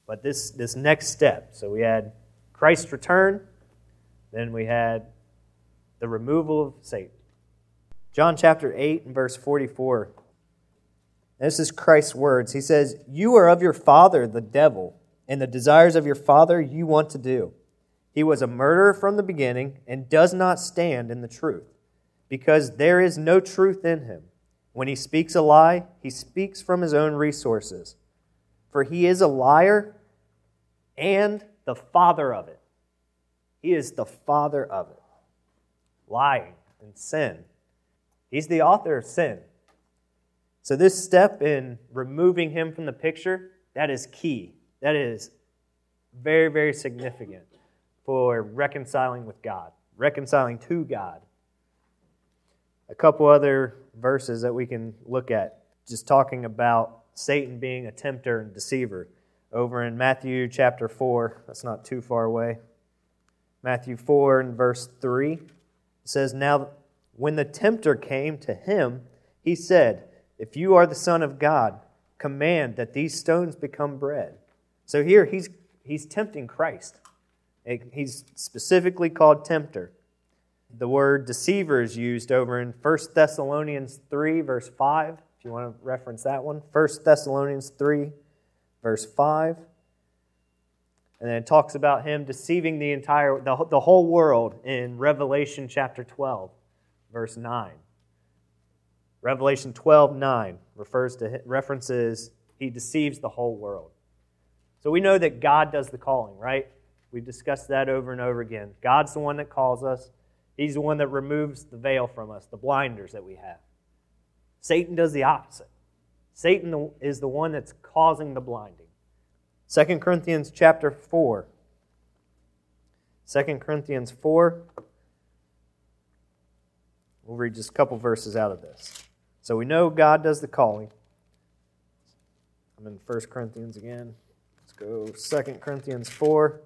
But this next step, so we had Christ's return, then we had the removal of Satan. John chapter 8 and verse 44. This is Christ's words. He says, "You are of your father, the devil, and the desires of your father you want to do. He was a murderer from the beginning and does not stand in the truth, because there is no truth in him. When he speaks a lie, he speaks from his own resources. For he is a liar and the father of it." He is the father of it. Lying and sin. He's the author of sin. So this step in removing him from the picture, that is key. That is very, very significant for reconciling with God, reconciling to God. A couple other verses that we can look at, just talking about Satan being a tempter and deceiver. Over in Matthew chapter 4, that's not too far away. Matthew 4 and verse 3, it says, "Now when the tempter came to him, he said, 'If you are the Son of God, command that these stones become bread.'" So here he's tempting Christ. He's specifically called tempter. The word deceiver is used over in 1 Thessalonians 3, verse 5, if you want to reference that one. 1 Thessalonians 3, verse 5. And then it talks about him deceiving the whole world in Revelation chapter 12, verse 9. Revelation 12:9 references he deceives the whole world. So we know that God does the calling, right? We've discussed that over and over again. God's the one that calls us. He's the one that removes the veil from us, the blinders that we have. Satan does the opposite. Satan is the one that's causing the blinding. 2 Corinthians chapter 4. 2 Corinthians 4. We'll read just a couple verses out of this. So we know God does the calling. I'm in 1 Corinthians again. Let's go 2 Corinthians 4.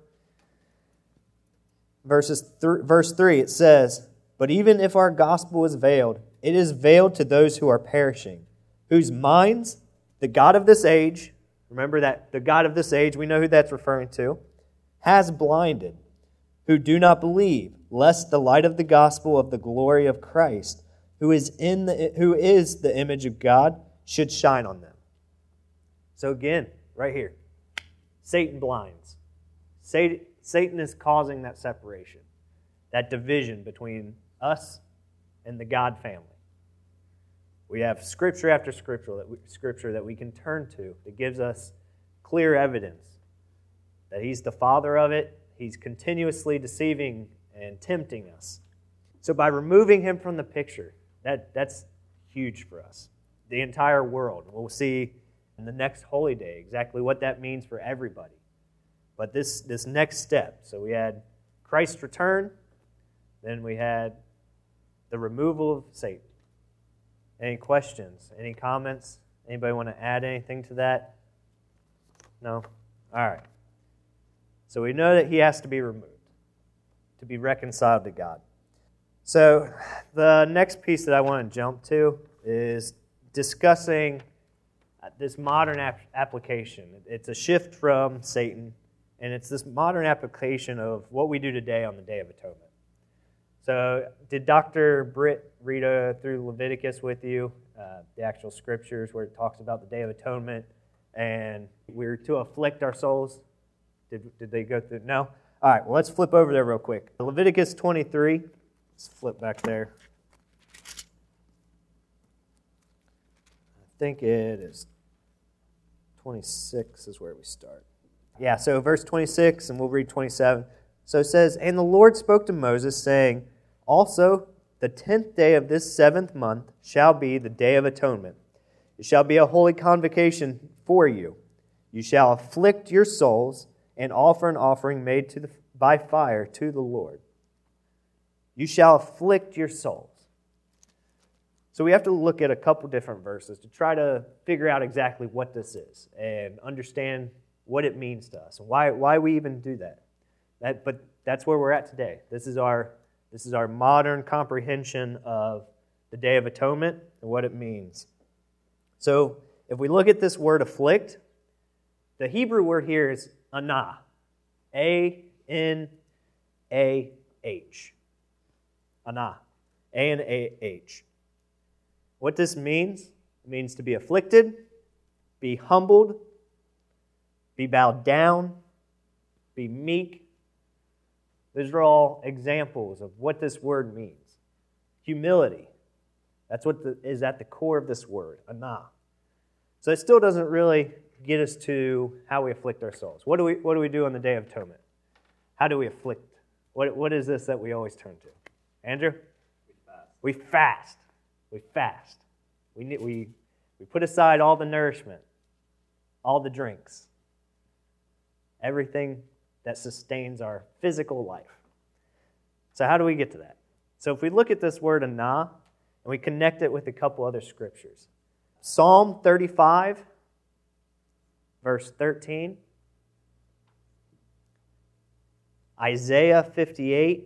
Verse 3, it says, "But even if our gospel is veiled, it is veiled to those who are perishing, whose minds the God of this age," remember that the God of this age, we know who that's referring to, "has blinded, who do not believe, lest the light of the gospel of the glory of Christ, who is the image of God, should shine on them." So again, right here, Satan blinds. Satan is causing that separation, that division between us and the God family. We have scripture after scripture that we can turn to that gives us clear evidence that he's the father of it. He's continuously deceiving and tempting us. So by removing him from the picture, that's huge for us. The entire world. We'll see in the next holy day exactly what that means for everybody. But this next step, so we had Christ's return, then we had the removal of Satan. Any questions? Any comments? Anybody want to add anything to that? No? All right. So we know that he has to be removed to be reconciled to God. So the next piece that I want to jump to is discussing this modern application. It's a shift from Satan, and it's this modern application of what we do today on the Day of Atonement. So did Dr. Britt read through Leviticus with you, the actual scriptures where it talks about the Day of Atonement, and we're to afflict our souls? Did they go through? No? All right, well, let's flip over there real quick. Leviticus 23. Let's flip back there. I think it is 26 is where we start. Yeah, so verse 26, and we'll read 27. So it says, "And the Lord spoke to Moses, saying, Also, the 10th day of this 7th month shall be the Day of Atonement. It shall be a holy convocation for you. You shall afflict your souls and offer an offering made by fire to the Lord." You shall afflict your souls. So we have to look at a couple different verses to try to figure out exactly what this is and understand what it means to us and why we even do that. But that's where we're at today. This is our modern comprehension of the Day of Atonement and what it means. So if we look at this word afflict, The Hebrew word here is anah. A-N-A-H. Anah. A-N-A-H. What this means, it means to be afflicted, be humbled, be bowed down, be meek. Those are all examples of what this word means. Humility. That's what is at the core of this word, anah. So it still doesn't really get us to how we afflict our souls. What do we do on the Day of Atonement? How do we afflict? What is this that we always turn to? Andrew? We fast. We fast. We put aside all the nourishment, all the drinks, everything that sustains our physical life. So how do we get to that? So if we look at this word anah and we connect it with a couple other scriptures. Psalm 35, verse 13. Isaiah 58,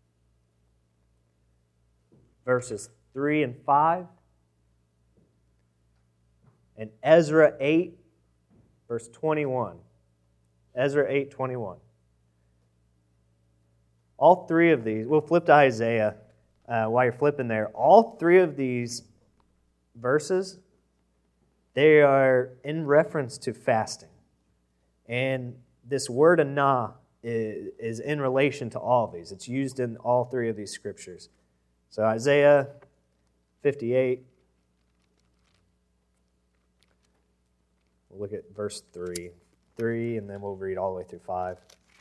verses 3 and 5. And Ezra 8, verse 21. Ezra 8:21. All three of these, we'll flip to Isaiah while you're flipping there. All three of these verses, they are in reference to fasting. And this word anah is in relation to all of these. It's used in all three of these scriptures. So Isaiah 58, we'll look at verse 3, and then we'll read all the way through 5.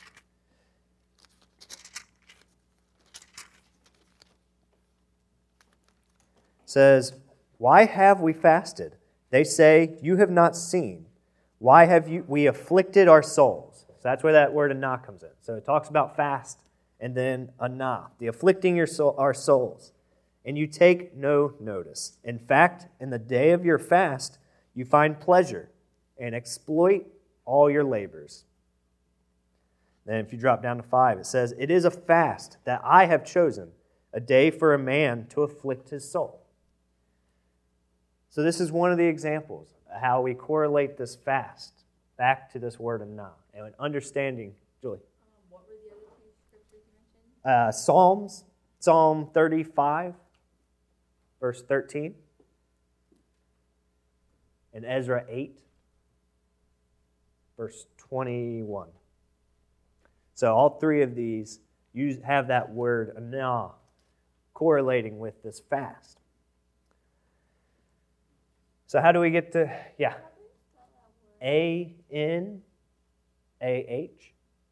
It says, "Why have we fasted? They say, you have not seen. Why have we afflicted our souls?" So that's where that word anah comes in. So it talks about fast and then anah, the afflicting our souls. And you take no notice. In fact, in the day of your fast, you find pleasure and exploit all your labors. Then if you drop down to 5, it says, "It is a fast that I have chosen, a day for a man to afflict his soul." So this is one of the examples of how we correlate this fast back to this word anah and understanding. Julie? What were the other two scriptures you mentioned? Psalm 35, verse 13, and Ezra 8, verse 21. So all three of these have that word anah correlating with this fast. So how do we get to, A-N-A-H?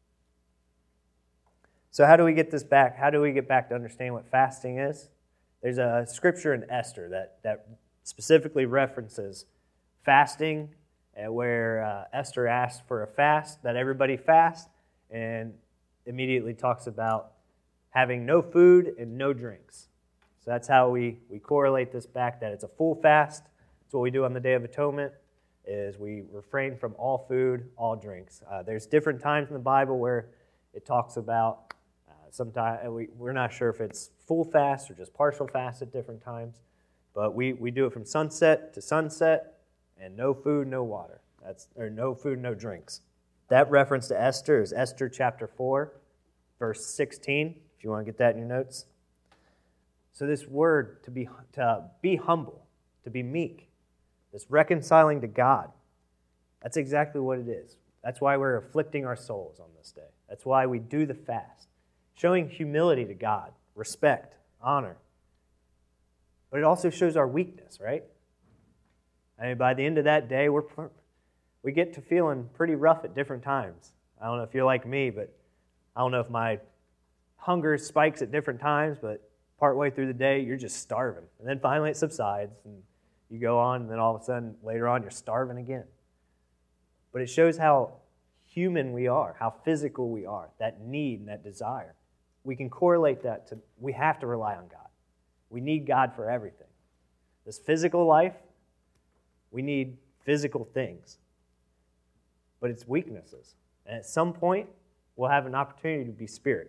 So how do we get this back? How do we get back to understand what fasting is? There's a scripture in Esther that specifically references fasting, where Esther asked for a fast, that everybody fast, and immediately talks about having no food and no drinks. So that's how we correlate this back, that it's a full fast. That's what we do on the Day of Atonement, is we refrain from all food, all drinks. There's different times in the Bible where it talks about, sometimes we're not sure if it's full fast or just partial fast at different times, but we do it from sunset to sunset, and no food, no water. Or no food, no drinks. That reference to Esther is Esther chapter 4, verse 16, if you want to get that in your notes. So this word, to be humble, to be meek, this reconciling to God, that's exactly what it is. That's why we're afflicting our souls on this day. That's why we do the fast. Showing humility to God, respect, honor. But it also shows our weakness, right? I mean, by the end of that day, we get to feeling pretty rough at different times. I don't know if you're like me, but I don't know if my hunger spikes at different times, but partway through the day, you're just starving. And then finally it subsides, and you go on, and then all of a sudden, later on, you're starving again. But it shows how human we are, how physical we are, that need and that desire. We can correlate that to, we have to rely on God. We need God for everything. This physical life, we need physical things. But it's weaknesses. And at some point, we'll have an opportunity to be spirit.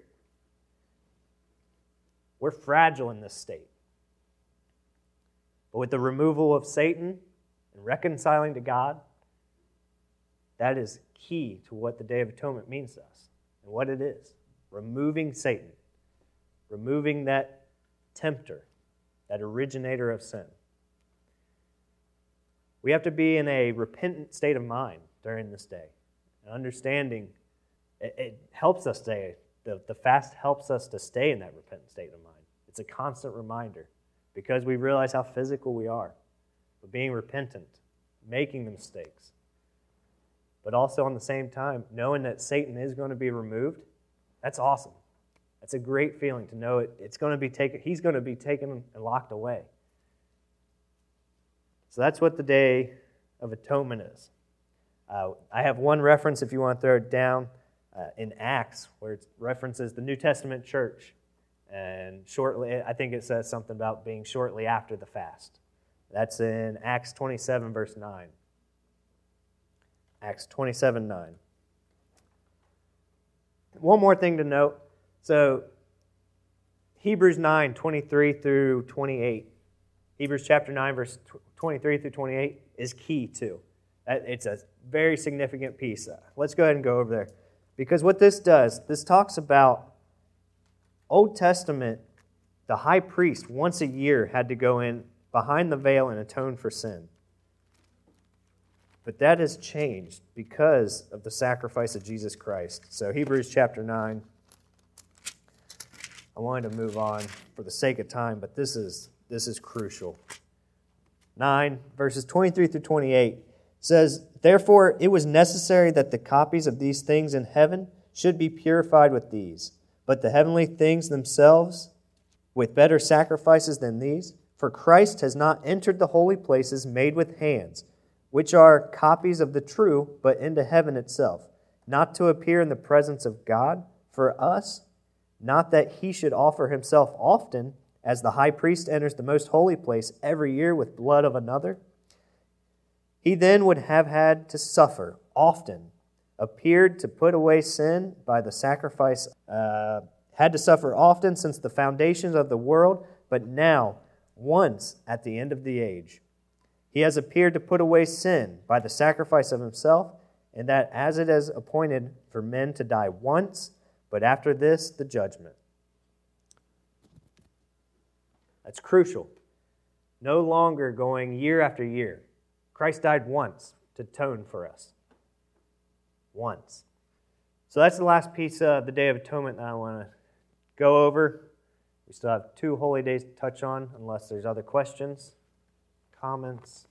We're fragile in this state. But with the removal of Satan and reconciling to God, that is key to what the Day of Atonement means to us and what it is. Removing Satan. Removing that tempter, that originator of sin. We have to be in a repentant state of mind during this day. And understanding, it helps us stay, the fast helps us to stay in that repentant state of mind. It's a constant reminder because we realize how physical we are. But being repentant, making the mistakes, but also on the same time, knowing that Satan is going to be removed, that's awesome. That's a great feeling to know it's going to be taken. He's going to be taken and locked away. So that's what the Day of Atonement is. I have one reference if you want to throw it down in Acts where it references the New Testament church. And shortly, I think it says something about being shortly after the fast. That's in Acts 27, verse 9. Acts 27, 9. One more thing to note. So, Hebrews 9, 23 through 28. Hebrews chapter 9, verse 23 through 28 is key too. It's a very significant piece. Let's go ahead and go over there. Because what this does, this talks about Old Testament, the high priest once a year had to go in behind the veil and atone for sin. But that has changed because of the sacrifice of Jesus Christ. So Hebrews chapter 9. I wanted to move on for the sake of time, but this is crucial. 9, verses 23 through 28 says, "Therefore it was necessary that the copies of these things in heaven should be purified with these, but the heavenly things themselves with better sacrifices than these. For Christ has not entered the holy places made with hands, which are copies of the true, but into heaven itself, not to appear in the presence of God for us, not that he should offer himself often, as the high priest enters the most holy place every year with blood of another. He then would have had to suffer often, appeared to put away sin by the sacrifice, had to suffer often since the foundations of the world, but now, once at the end of the age, he has appeared to put away sin by the sacrifice of himself, and that as it is appointed for men to die once, but after this, the judgment." That's crucial. No longer going year after year. Christ died once to atone for us. Once. So that's the last piece of the Day of Atonement that I want to go over. We still have 2 holy days to touch on, unless there's other questions, comments.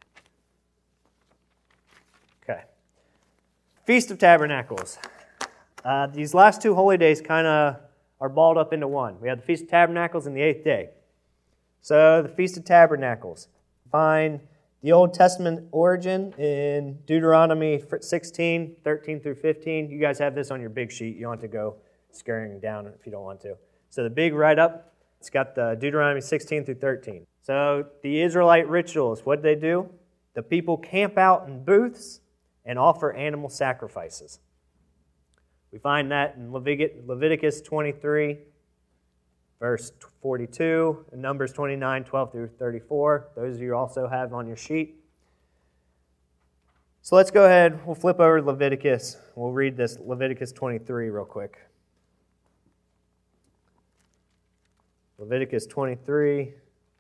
Okay. Feast of Tabernacles. These last 2 holy days kind of are balled up into one. We have the Feast of Tabernacles and the 8th day. So the Feast of Tabernacles. Find the Old Testament origin in Deuteronomy 16, 13 through 15. You guys have this on your big sheet. You don't have to go scurrying down if you don't want to. So the big write-up, it's got the Deuteronomy 16 through 13. So the Israelite rituals, what did they do? The people camp out in booths and offer animal sacrifices. We find that in Leviticus 23, verse 42, and Numbers 29, 12 through 34. Those you also have on your sheet. So let's go ahead. We'll flip over to Leviticus. We'll read this Leviticus 23 real quick. Leviticus 23.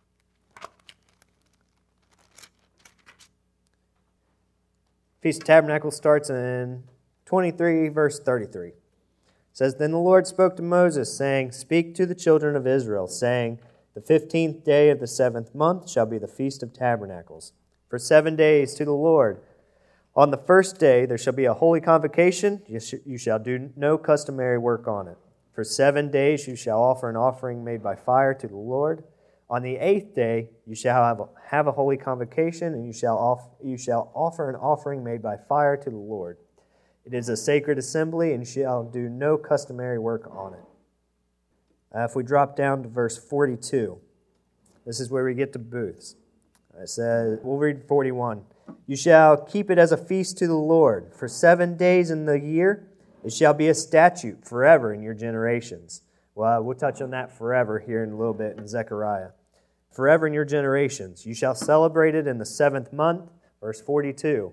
Feast of Tabernacles starts in 23, verse 33. It says, "Then the Lord spoke to Moses, saying, Speak to the children of Israel, saying, The 15th day of the 7th month shall be the Feast of Tabernacles. For 7 days to the Lord. On the first day there shall be a holy convocation. You shall do no customary work on it. For 7 days you shall offer an offering made by fire to the Lord. On the 8th day you shall have a holy convocation, and you shall offer an offering made by fire to the Lord. It is a sacred assembly, and you shall do no customary work on it." If we drop down to verse 42, this is where we get to booths. It says, we'll read 41. "You shall keep it as a feast to the Lord. For 7 days in the year, it shall be a statute forever in your generations." Well, we'll touch on that forever here in a little bit in Zechariah. "Forever in your generations. You shall celebrate it in the 7th month." Verse 42.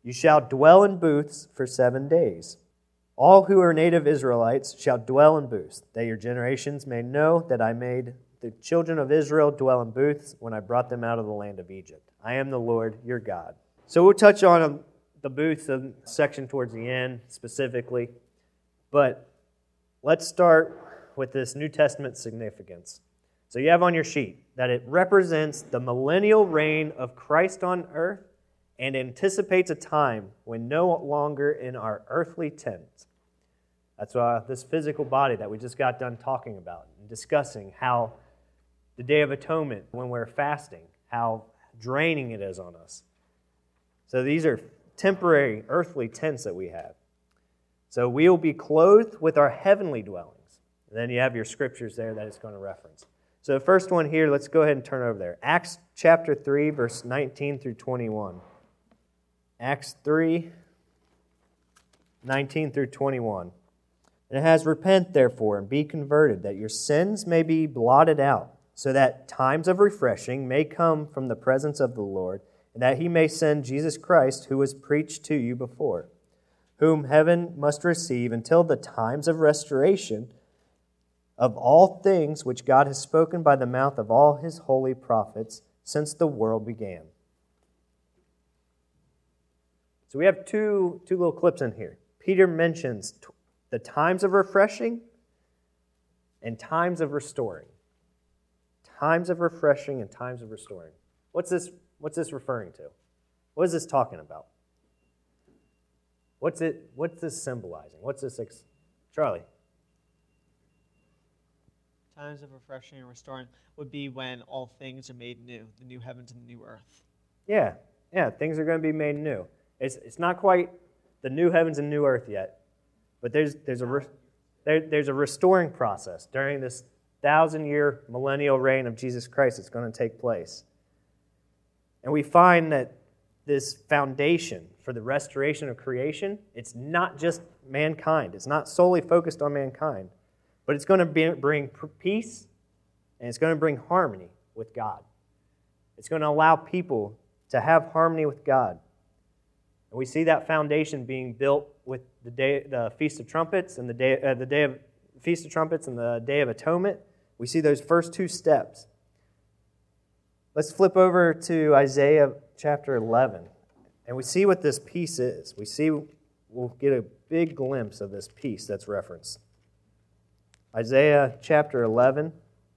You shall dwell in booths for 7 days. All who are native Israelites shall dwell in booths, that your generations may know that I made the children of Israel dwell in booths when I brought them out of the land of Egypt. I am the Lord your God. So we'll touch on the booths section towards the end specifically, but let's start with this New Testament significance. So you have on your sheet that it represents the millennial reign of Christ on earth and anticipates a time when no longer in our earthly tents. That's this physical body that we just got done talking about and discussing how the Day of Atonement, when we're fasting, how draining it is on us. So these are temporary earthly tents that we have. So we will be clothed with our heavenly dwellings. And then you have your scriptures there that it's going to reference. So the first one here, let's go ahead and turn over there. Acts chapter 3, verse 19 through 21. Acts 3, 19 through 21. And it has, repent therefore and be converted, that your sins may be blotted out, so that times of refreshing may come from the presence of the Lord, and that he may send Jesus Christ, who was preached to you before, whom heaven must receive until the times of restoration of all things which God has spoken by the mouth of all his holy prophets since the world began. So we have two little clips in here. Peter mentions the times of refreshing and times of restoring. Times of refreshing and times of restoring. What's this referring to? What is this talking about? What's this symbolizing? What's this Charlie? Times of refreshing and restoring would be when all things are made new, the new heavens and the new earth. Yeah, things are going to be made new. It's not quite the new heavens and new earth yet, but there's a restoring process during this 1,000-year millennial reign of Jesus Christ that's going to take place. And we find that this foundation for the restoration of creation, it's not just mankind. It's not solely focused on mankind, but it's going to bring peace and it's going to bring harmony with God. It's going to allow people to have harmony with God. And we see that foundation being built with the Feast of Trumpets and the day of Feast of Trumpets and the Day of Atonement. We see those first two steps. Let's flip over to Isaiah chapter 11, and we see what this peace is. We'll get a big glimpse of this peace that's referenced. Isaiah chapter 11.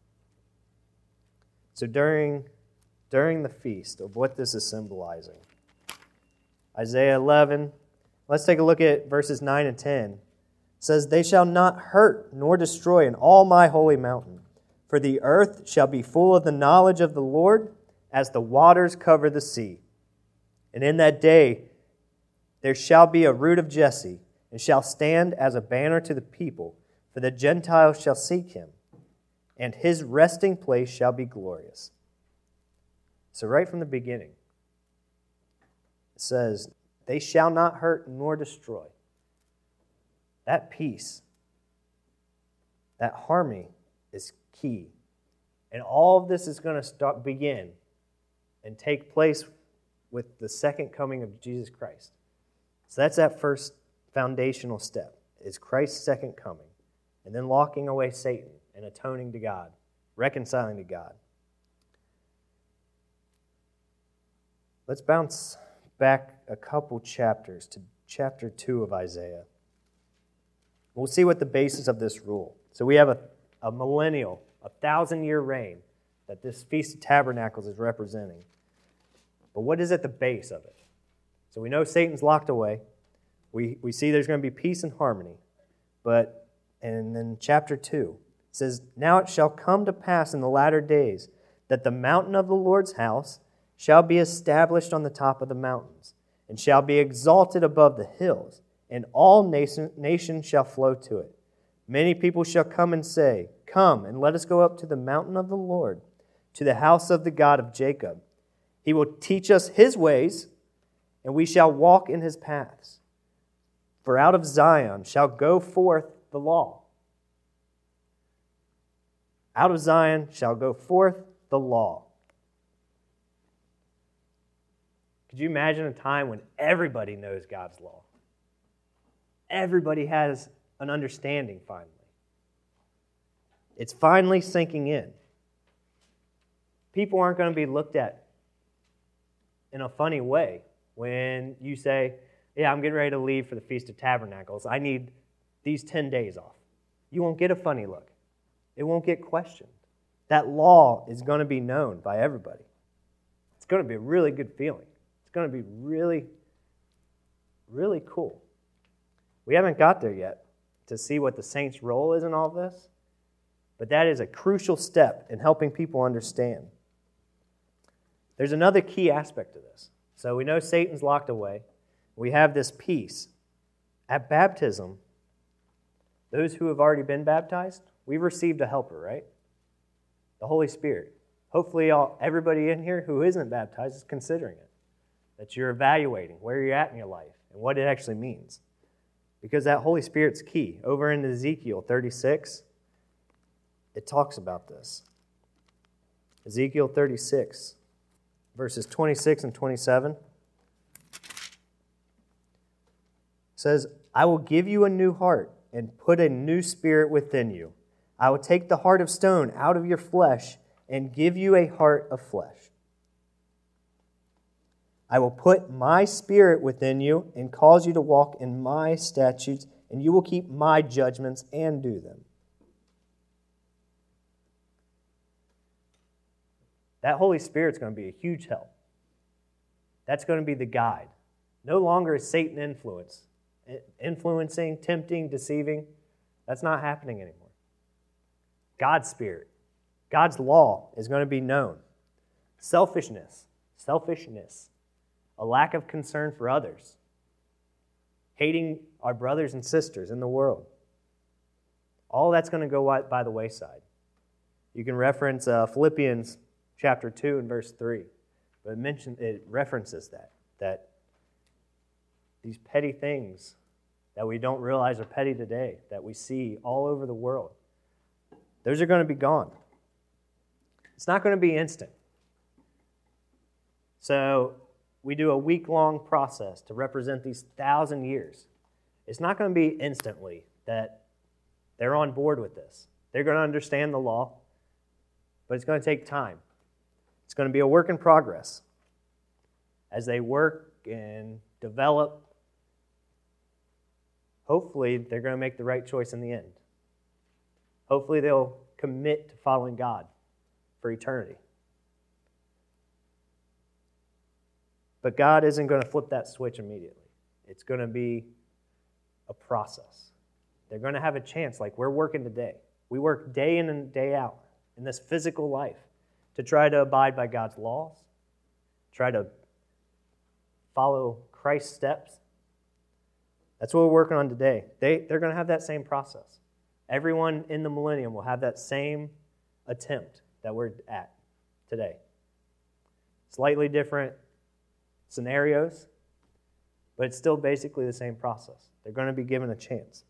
So during the feast of what this is symbolizing. Isaiah 11, let's take a look at verses 9 and 10. It says, "They shall not hurt nor destroy in all my holy mountain, for the earth shall be full of the knowledge of the Lord as the waters cover the sea. And in that day there shall be a root of Jesse, and shall stand as a banner to the people, for the Gentiles shall seek him, and his resting place shall be glorious." So right from the beginning, it says, they shall not hurt nor destroy. That peace, that harmony is key. And all of this is going to begin and take place with the second coming of Jesus Christ. So that's that first foundational step, is Christ's second coming. And then locking away Satan and atoning to God, reconciling to God. Let's bounce back a couple chapters to chapter 2 of Isaiah. We'll see what the basis of this rule. So we have a millennial, 1,000-year reign that this Feast of Tabernacles is representing. But what is at the base of it? So we know Satan's locked away. We see there's going to be peace and harmony. And then chapter 2 says, "Now it shall come to pass in the latter days that the mountain of the Lord's house shall be established on the top of the mountains, and shall be exalted above the hills, and all nations shall flow to it. Many people shall come and say, 'Come, and let us go up to the mountain of the Lord, to the house of the God of Jacob. He will teach us his ways, and we shall walk in his paths. For out of Zion shall go forth the law.'" Out of Zion shall go forth the law. Could you imagine a time when everybody knows God's law? Everybody has an understanding finally. It's finally sinking in. People aren't going to be looked at in a funny way when you say, yeah, I'm getting ready to leave for the Feast of Tabernacles. I need these 10 days off. You won't get a funny look. It won't get questioned. That law is going to be known by everybody. It's going to be a really good feeling. It's going to be really, really cool. We haven't got there yet to see what the saints' role is in all this, but that is a crucial step in helping people understand. There's another key aspect to this. So we know Satan's locked away. We have this peace. At baptism, those who have already been baptized, we've received a helper, right? The Holy Spirit. Hopefully everybody in here who isn't baptized is considering it, that you're evaluating where you're at in your life and what it actually means. Because that Holy Spirit's key. Over in Ezekiel 36, it talks about this. Ezekiel 36, verses 26 and 27. Says, I will give you a new heart and put a new spirit within you. I will take the heart of stone out of your flesh and give you a heart of flesh. I will put my spirit within you and cause you to walk in my statutes, and you will keep my judgments and do them. That Holy Spirit's going to be a huge help. That's going to be the guide. No longer is Satan influencing, tempting, deceiving. That's not happening anymore. God's Spirit, God's law is going to be known. Selfishness, a lack of concern for others, hating our brothers and sisters in the world. All that's going to go by the wayside. You can reference Philippians chapter 2 and verse 3. But it references that these petty things that we don't realize are petty today, that we see all over the world, those are going to be gone. It's not going to be instant. So we do a week-long process to represent these 1,000 years. It's not going to be instantly that they're on board with this. They're going to understand the law, but it's going to take time. It's going to be a work in progress. As they work and develop, hopefully they're going to make the right choice in the end. Hopefully they'll commit to following God for eternity. But God isn't going to flip that switch immediately. It's going to be a process. They're going to have a chance like we're working today. We work day in and day out in this physical life to try to abide by God's laws, try to follow Christ's steps. That's what we're working on today. They're going to have that same process. Everyone in the millennium will have that same attempt that we're at today. Slightly different scenarios, but it's still basically the same process. They're going to be given a chance.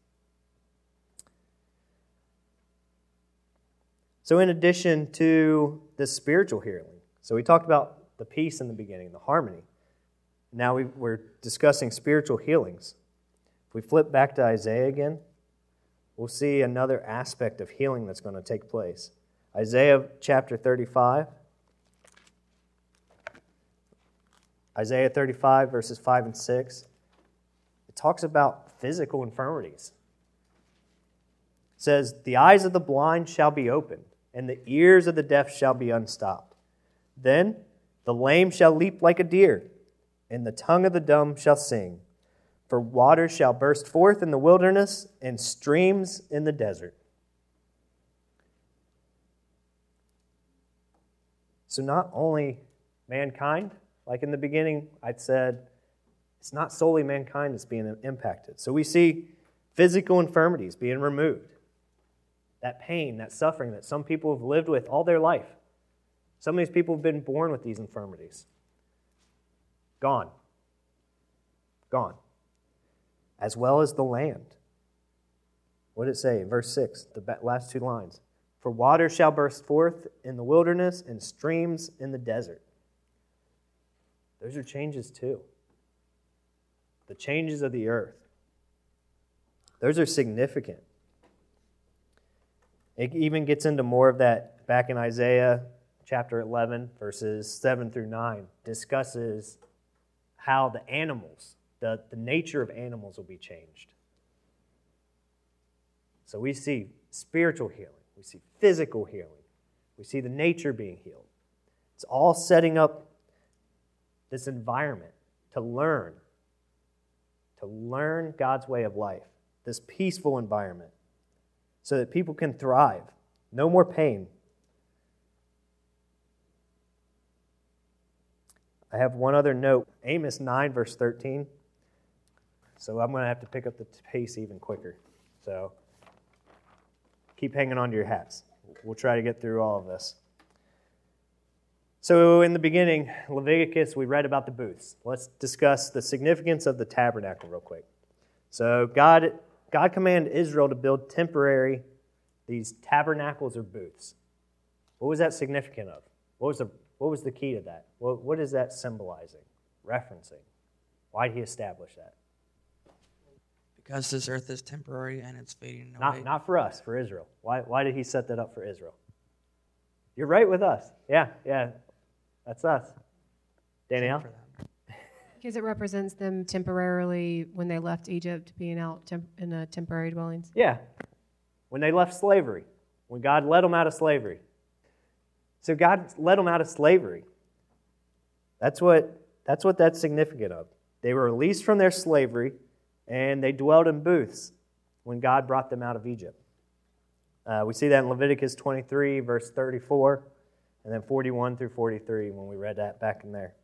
So in addition to the spiritual healing, so we talked about the peace in the beginning, the harmony. Now we're discussing spiritual healings. If we flip back to Isaiah again, we'll see another aspect of healing that's going to take place. Isaiah chapter 35. Isaiah 35, verses 5 and 6. It talks about physical infirmities. It says, the eyes of the blind shall be opened, and the ears of the deaf shall be unstopped. Then the lame shall leap like a deer, and the tongue of the dumb shall sing. For waters shall burst forth in the wilderness, and streams in the desert. So not only mankind, like in the beginning, I'd said, it's not solely mankind that's being impacted. So we see physical infirmities being removed. That pain, that suffering that some people have lived with all their life. Some of these people have been born with these infirmities. Gone. Gone. As well as the land. What did it say in verse 6, the last two lines? For water shall burst forth in the wilderness and streams in the desert. those are changes too. The changes of the earth. Those are significant. It even gets into more of that back in Isaiah chapter 11, verses 7 through 9, discusses how the animals, the nature of animals will be changed. So we see spiritual healing. We see physical healing. We see the nature being healed. It's all setting up this environment to learn God's way of life, this peaceful environment, so that people can thrive. No more pain. I have one other note. Amos 9, verse 13. So I'm going to have to pick up the pace even quicker. So keep hanging on to your hats. We'll try to get through all of this. So in the beginning, Leviticus, we read about the booths. Let's discuss the significance of the tabernacle real quick. So God commanded Israel to build these tabernacles or booths. What was that significant of? What was the key to that? What is that symbolizing, referencing? Why did he establish that? Because this earth is temporary and it's fading away. Not for us, for Israel. Why did he set that up for Israel? You're right with us. Yeah, that's us. Danielle? Because it represents them temporarily when they left Egypt, being out in temporary dwellings. Yeah, when they left slavery, when God led them out of slavery. So God led them out of slavery. That's what that's significant of. They were released from their slavery, and they dwelled in booths when God brought them out of Egypt. We see that in Leviticus 23, verse 34, and then 41 through 43 when we read that back in there.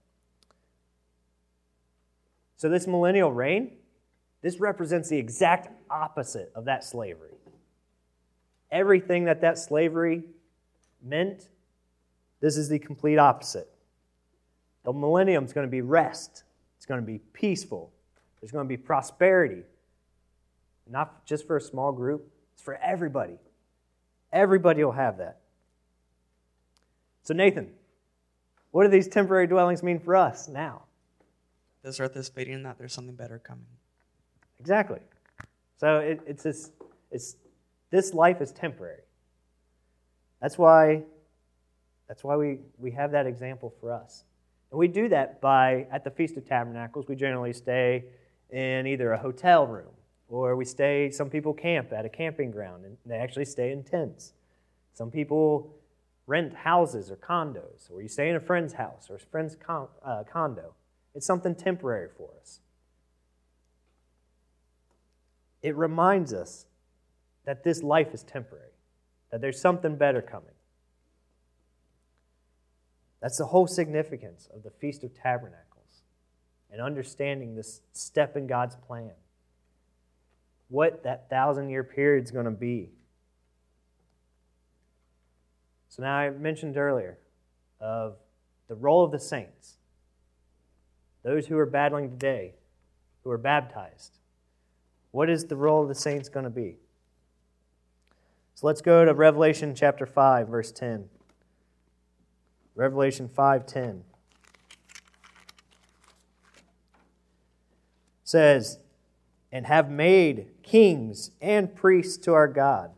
So this millennial reign, this represents the exact opposite of that slavery. Everything that slavery meant, this is the complete opposite. The millennium is going to be rest. It's going to be peaceful. There's going to be prosperity. Not just for a small group. It's for everybody. Everybody will have that. So Nathan, what do these temporary dwellings mean for us now? This earth is fading and that there's something better coming. Exactly. So this life is temporary. That's why we have that example for us. And we do that by, at the Feast of Tabernacles, we generally stay in either a hotel room, or some people camp at a camping ground, and they actually stay in tents. Some people rent houses or condos, or you stay in a friend's house or a friend's condo. It's something temporary for us. It reminds us that this life is temporary, that there's something better coming. That's the whole significance of the Feast of Tabernacles and understanding this step in God's plan. What that 1,000-year period is going to be. So now I mentioned earlier of the role of the saints, those who are battling today, who are baptized. What is the role of the saints going to be? So let's go to Revelation chapter 5, verse 10. Revelation 5:10 says, "And have made kings and priests to our God,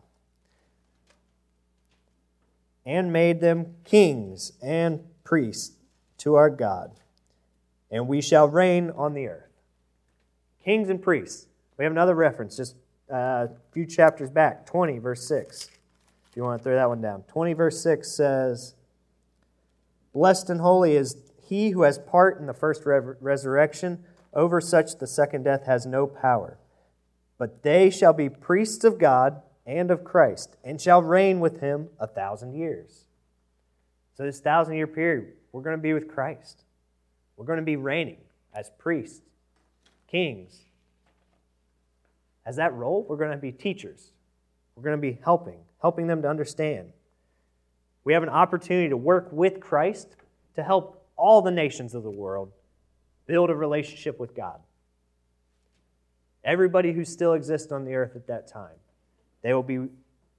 and made them kings and priests to our God, and we shall reign on the earth." Kings and priests. We have another reference just a few chapters back, 20, verse 6. If you want to throw that one down. 20, verse 6 says, "Blessed and holy is he who has part in the first resurrection. Over such the second death has no power. But they shall be priests of God and of Christ, and shall reign with him 1,000 years." So this 1,000-year period, we're going to be with Christ. We're going to be reigning as priests, kings. As that role, we're going to be teachers. We're going to be helping them to understand. We have an opportunity to work with Christ to help all the nations of the world build a relationship with God. Everybody who still exists on the earth at that time, they will be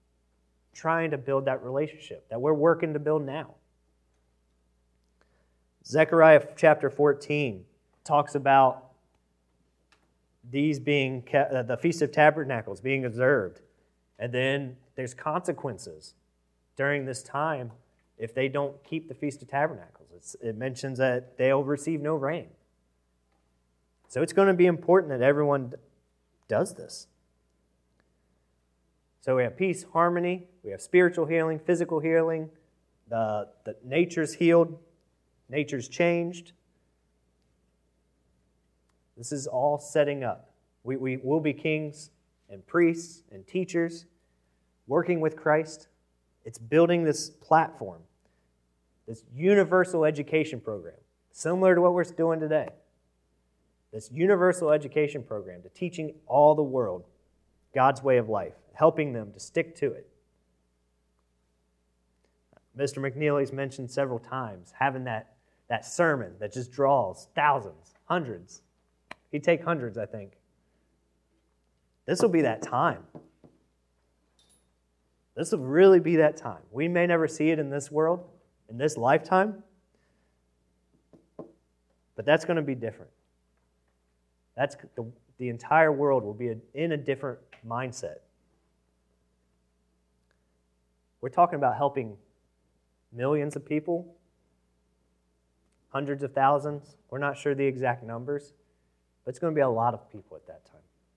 trying to build that relationship that we're working to build now. Zechariah chapter 14 talks about these being the Feast of Tabernacles being observed. And then there's consequences during this time if they don't keep the Feast of Tabernacles. It mentions that they'll receive no rain. So it's going to be important that everyone does this. So we have peace, harmony, we have spiritual healing, physical healing, the nature's healed, nature's changed. This is all setting up. We will be kings and priests and teachers working with Christ. It's building this platform, this universal education program, similar to what we're doing today. This universal education program to teaching all the world God's way of life, helping them to stick to it. Mr. McNeely's mentioned several times having that sermon that just draws thousands, hundreds. He'd take hundreds, I think. This will be that time. This will really be that time. We may never see it in this world, in this lifetime, but that's going to be different. That's the entire world will be in a different mindset. We're talking about helping millions of people, hundreds of thousands. We're not sure the exact numbers, but it's going to be a lot of people at that time.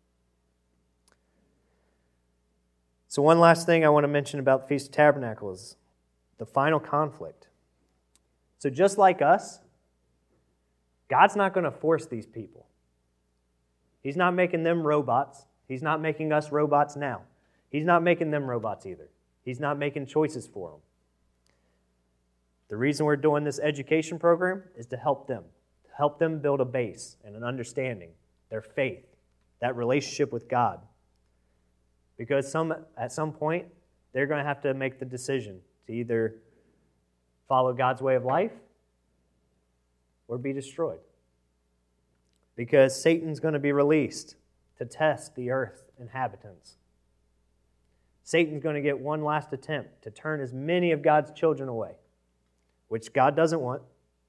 So one last thing I want to mention about the Feast of Tabernacles is the final conflict. So just like us, God's not going to force these people. He's not making them robots. He's not making us robots now. He's not making them robots either. He's not making choices for them. The reason we're doing this education program is to help them build a base and an understanding, their faith, that relationship with God. Because at some point, they're going to have to make the decision to either follow God's way of life or be destroyed. Because Satan's going to be released to test the earth's inhabitants. Satan's going to get one last attempt to turn as many of God's children away, which God doesn't want.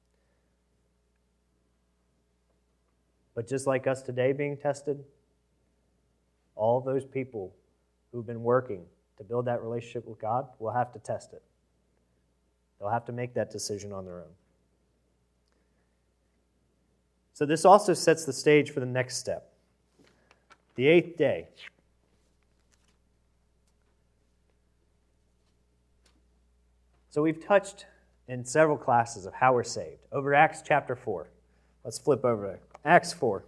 But just like us today being tested, all those people who've been working to build that relationship with God will have to test it. They'll have to make that decision on their own. So this also sets the stage for the next step. The 8th day. So we've touched in several classes of how we're saved. Over Acts chapter 4. Let's flip over there. Acts 4.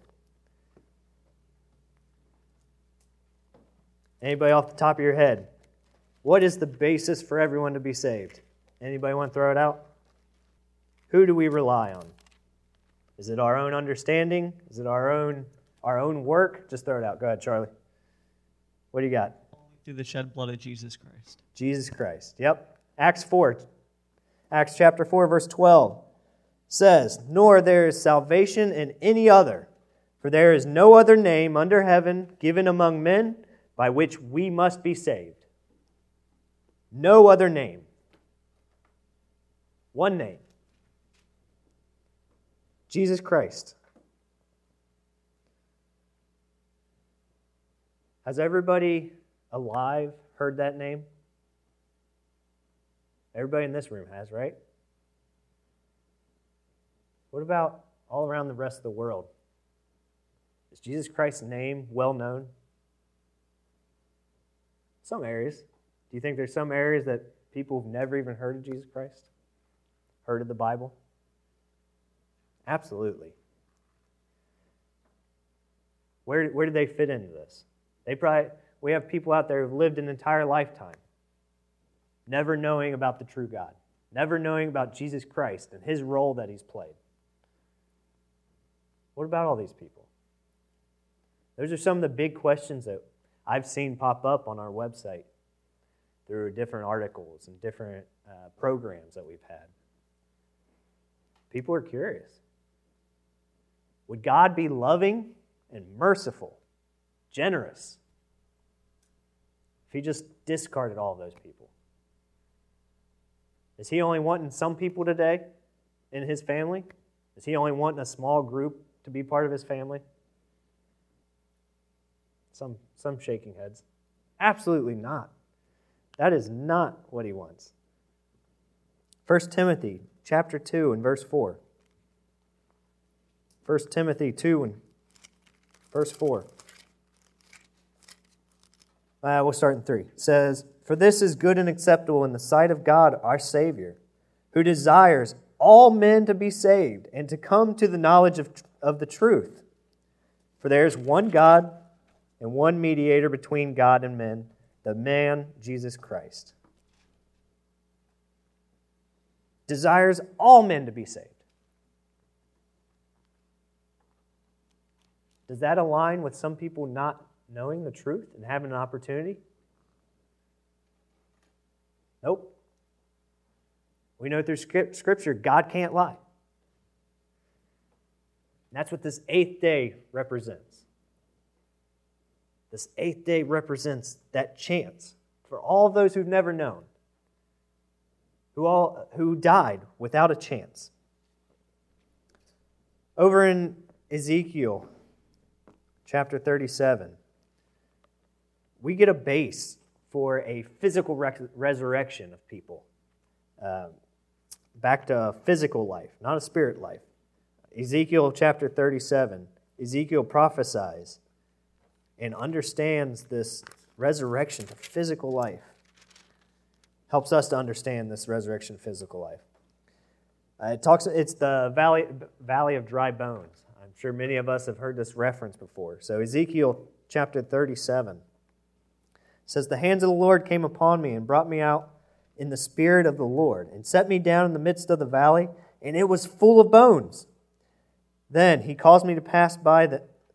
Anybody off the top of your head? What is the basis for everyone to be saved? Anybody want to throw it out? Who do we rely on? Is it our own understanding? Is it our own work? Just throw it out. Go ahead, Charlie. What do you got? Through the shed blood of Jesus Christ. Jesus Christ. Yep. Acts 4. Acts chapter 4, verse 12 says, "Nor there is salvation in any other, for there is no other name under heaven given among men by which we must be saved." No other name. One name. Jesus Christ. Has everybody alive heard that name? Everybody in this room has, right? What about all around the rest of the world? Is Jesus Christ's name well known? Some areas. Do you think there's some areas that people have never even heard of Jesus Christ? Heard of the Bible? Absolutely. Where do they fit into this? We have people out there who've lived an entire lifetime never knowing about the true God, never knowing about Jesus Christ and His role that He's played. What about all these people? Those are some of the big questions that I've seen pop up on our website through different articles and different programs that we've had. People are curious. Would God be loving and merciful, generous, if He just discarded all of those people? Is He only wanting some people today? in his family? Is he only wanting a small group to be part of his family? Some shaking heads. Absolutely not. That is not what he wants. 1 Timothy chapter 2 and verse 4. 1 Timothy 2 and verse 4. We'll start in 3. It says, "For this is good and acceptable in the sight of God our Savior, who desires all men to be saved and to come to the knowledge of the truth. For there is one God and one mediator between God and men, the man Jesus Christ." Desires all men to be saved. Does that align with some people not knowing the truth and having an opportunity? Nope. We know through Scripture, God can't lie. And that's what this 8th day represents. This 8th day represents that chance for all those who've never known, who died without a chance. Over in Ezekiel chapter 37, we get a base for a physical resurrection of people. Back to a physical life, not a spirit life. Ezekiel chapter 37, Ezekiel prophesies and understands this resurrection to physical life. Helps us to understand this resurrection to physical life. It's the valley of dry bones. I'm sure many of us have heard this reference before. So Ezekiel chapter 37 says, "The hands of the Lord came upon me and brought me out in the spirit of the Lord, and set me down in the midst of the valley, and it was full of bones. Then he caused me to pass by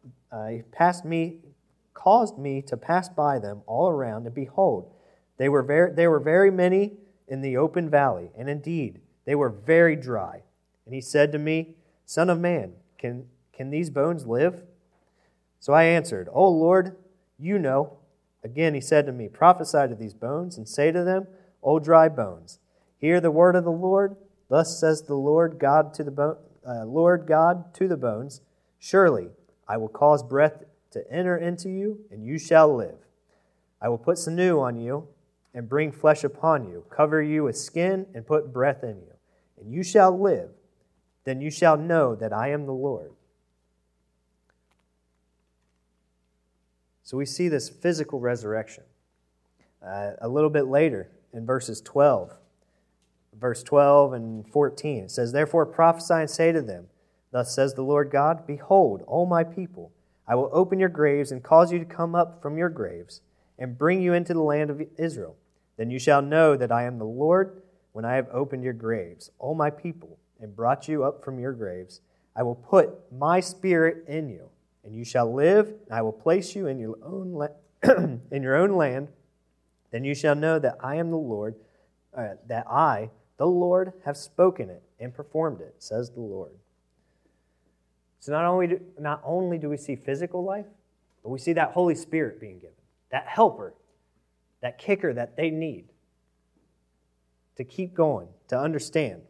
them all around, and behold, they were very many in the open valley, and indeed they were very dry. And he said to me, Son of man, can these bones live? So I answered, O Lord, you know. Again he said to me, Prophesy to these bones, and say to them, O dry bones, hear the word of the Lord. Thus says the Lord God to the bones, Surely I will cause breath to enter into you, and you shall live. I will put sinew on you, and bring flesh upon you, cover you with skin, and put breath in you, and you shall live. Then you shall know that I am the Lord." So we see this physical resurrection. A little bit later, in verse 12 and 14, it says, "Therefore prophesy and say to them, Thus says the Lord God, Behold, O my people, I will open your graves and cause you to come up from your graves and bring you into the land of Israel. Then you shall know that I am the Lord when I have opened your graves, O my people, and brought you up from your graves. I will put my spirit in you, and you shall live, and I will place you in your own in your own land. Then you shall know that I am the Lord, that I, the Lord, have spoken it and performed it, says the Lord." So not only do we see physical life, but we see that Holy Spirit being given, that helper, that kicker that they need to keep going, to understand.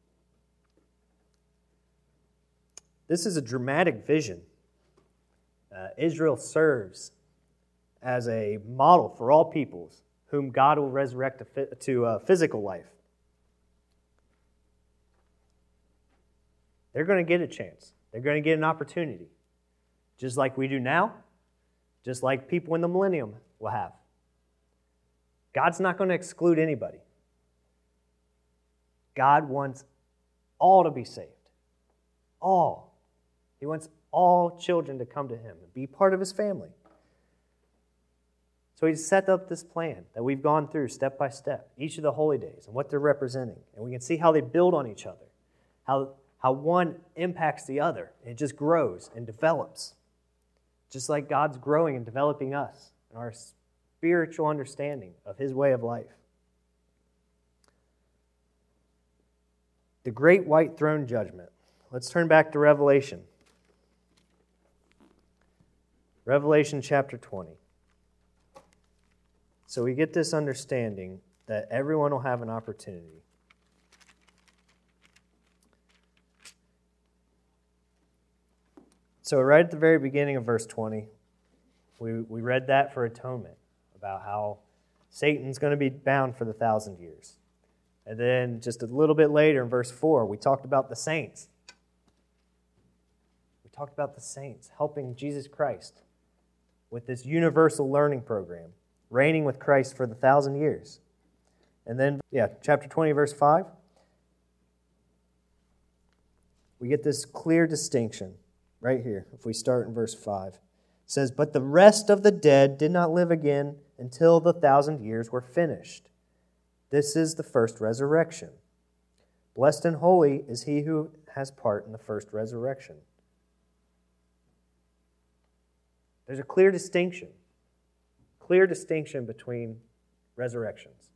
This is a dramatic vision. Israel serves as a model for all peoples whom God will resurrect to physical life. They're going to get a chance. They're going to get an opportunity, just like we do now, just like people in the millennium will have. God's not going to exclude anybody. God wants all to be saved. All. He wants all children to come to Him and be part of His family. So He's set up this plan that we've gone through step by step, each of the holy days and what they're representing. And we can see how they build on each other, how one impacts the other, and it just grows and develops. Just like God's growing and developing us and our spiritual understanding of His way of life. The great white throne judgment. Let's turn back to Revelation. Revelation chapter 20. So we get this understanding that everyone will have an opportunity. So right at the very beginning of verse 20, we read that for atonement, about how Satan's going to be bound for the 1,000 years. And then just a little bit later in verse 4, we talked about the saints. We talked about the saints helping Jesus Christ with this universal learning program, reigning with Christ for the 1,000 years. And then, chapter 20, verse 5, we get this clear distinction right here. If we start in verse 5, it says, "But the rest of the dead did not live again until the 1,000 years were finished. This is the first resurrection. Blessed and holy is he who has part in the first resurrection." There's a clear distinction between resurrections.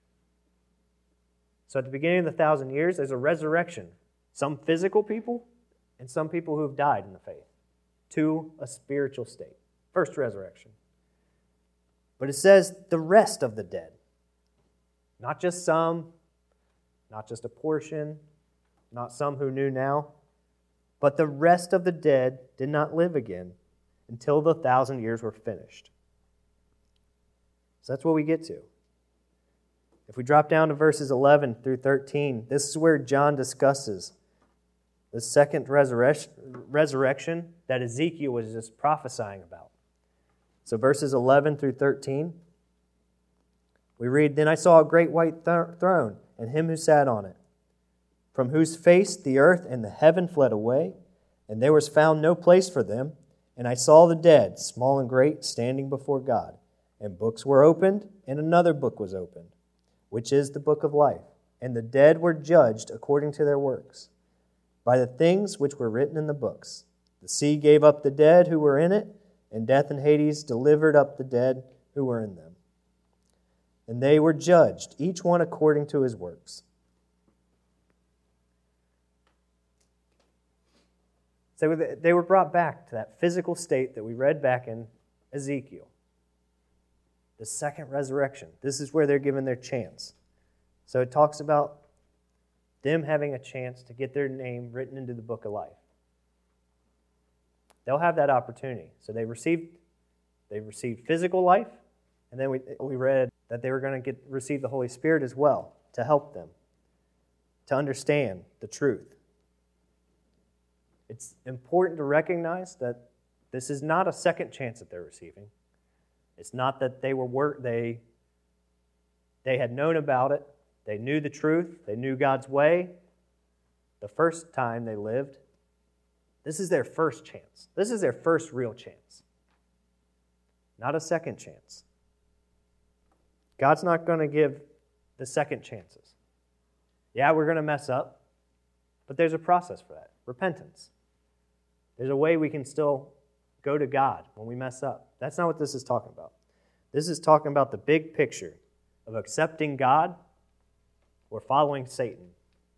So at the beginning of the 1,000 years, there's a resurrection. Some physical people and some people who have died in the faith to a spiritual state. First resurrection. But it says the rest of the dead. Not just some, not just a portion, not some who knew now, but the rest of the dead did not live again until the 1,000 years were finished. So that's what we get to. If we drop down to verses 11 through 13, this is where John discusses the second resurrection that Ezekiel was just prophesying about. So verses 11 through 13, we read, "Then I saw a great white throne, and him who sat on it, from whose face the earth and the heaven fled away, and there was found no place for them. And I saw the dead, small and great, standing before God. And books were opened, and another book was opened, which is the book of life. And the dead were judged according to their works, by the things which were written in the books. The sea gave up the dead who were in it, and death and Hades delivered up the dead who were in them. And they were judged, each one according to his works." So they were brought back to that physical state that we read back in Ezekiel. The second resurrection. This is where they're given their chance. So it talks about them having a chance to get their name written into the book of life. They'll have that opportunity. So they received physical life, and then we read that they were going to receive the Holy Spirit as well to help them to understand the truth. It's important to recognize that this is not a second chance that they're receiving. It's not that they had known about it. They knew the truth. They knew God's way the first time they lived. This is their first chance. This is their first real chance. Not a second chance. God's not going to give the second chances. Yeah, we're going to mess up, but there's a process for that. Repentance. There's a way we can still go to God when we mess up. That's not what this is talking about. This is talking about the big picture of accepting God or following Satan.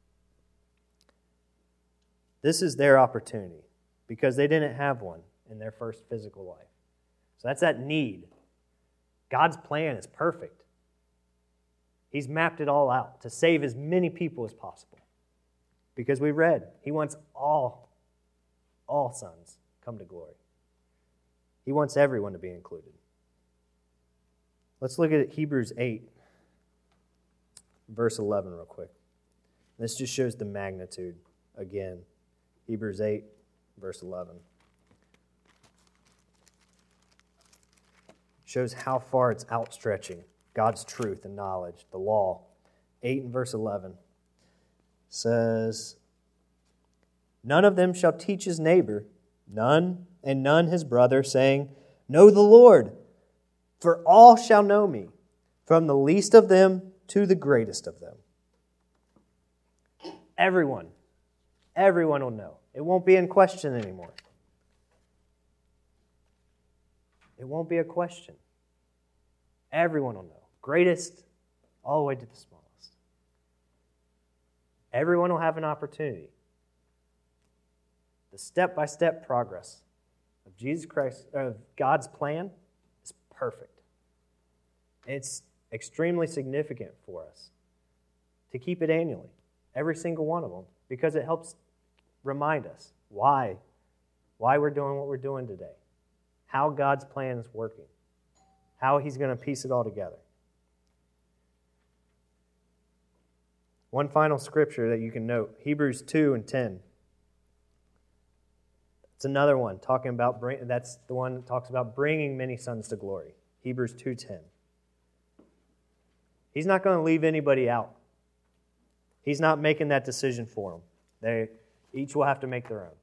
This is their opportunity because they didn't have one in their first physical life. So that's that need. God's plan is perfect. He's mapped it all out to save as many people as possible. Because we read, He wants all sons come to glory. He wants everyone to be included. Let's look at Hebrews 8, verse 11 real quick. This just shows the magnitude again. Hebrews 8, verse 11. Shows how far it's outstretching God's truth and knowledge, the law. 8 and verse 11 says, "None of them shall teach his neighbor, none his brother, saying, Know the Lord, for all shall know me, from the least of them to the greatest of them." Everyone will know. It won't be in question anymore. It won't be a question. Everyone will know. Greatest all the way to the smallest. Everyone will have an opportunity. The step-by-step progress of Jesus Christ, of God's plan, is perfect. It's extremely significant for us to keep it annually, every single one of them, because it helps remind us why why we're doing what we're doing today, how God's plan is working, how He's going to piece it all together. One final scripture that you can note, Hebrews 2:10. It's another one talking about that's the one that talks about bringing many sons to glory. Hebrews 2:10. He's not going to leave anybody out. He's not making that decision for them. They each will have to make their own.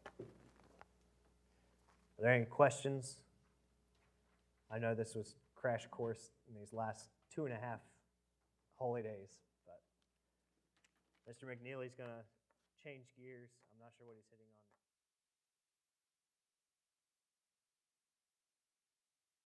Are there any questions? I know this was crash course in these last 2.5 holy days, but Mr. McNeely's going to change gears. I'm not sure what he's hitting on.